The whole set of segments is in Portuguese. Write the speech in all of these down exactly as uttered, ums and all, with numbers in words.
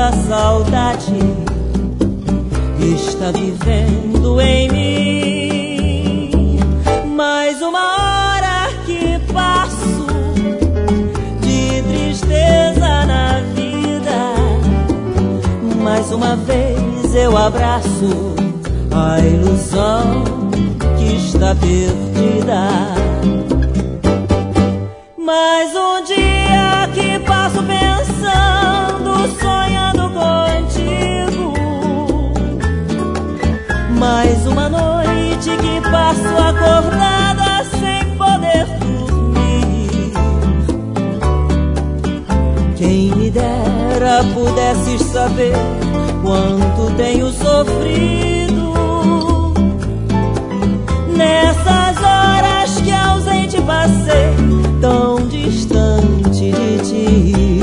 a saudade está vivendo em mim. Mais uma hora que passo de tristeza na vida, mais uma vez eu abraço a ilusão que está perdida. Mais um dia que passo pensando, sonhando contigo. Mais uma noite que passo acordada sem poder dormir. Quem me dera pudesses saber quanto tenho sofrido nessas horas que ausente passei, tão distante de ti.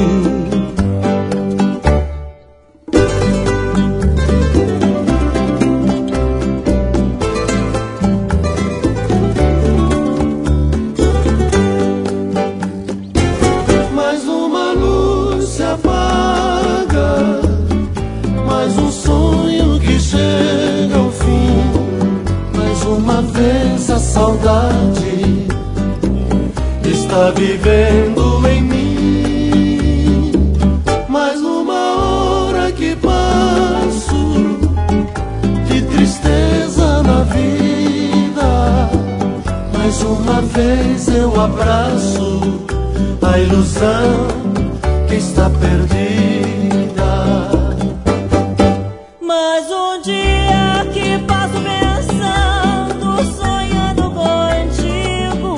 Mais uma luz se apaga, mais um sonho que chega ao fim. Mais uma vez a saudade está vivendo em mim. Mais uma hora que passo de tristeza na vida, mais uma vez eu abraço a ilusão que está perdida. Mais um dia que passo pensando, sonhando contigo.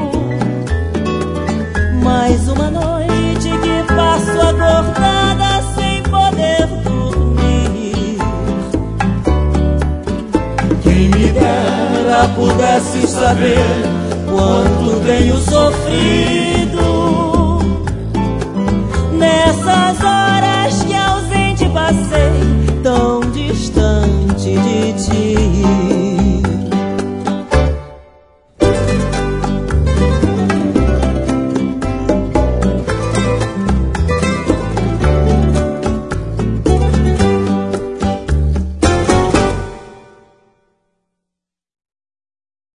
Mais uma noite que passo acordada sem poder dormir. Quem me dera pudesse saber quanto tenho sofrido nessas horas que ausente passei, tão distante de ti.